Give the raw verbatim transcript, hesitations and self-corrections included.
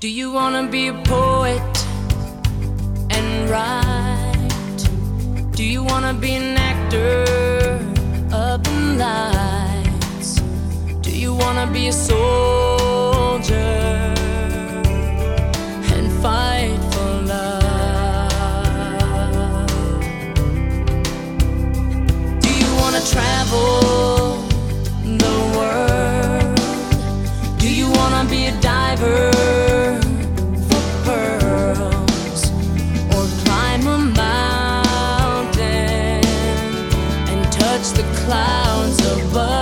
Do you wanna be a poet and write? Do you wanna be an actor up in lights? Do you wanna be a soldier and fight for love? Do you wanna travel the world? Do you wanna be a diver for pearls, or climb a mountain and touch the clouds above?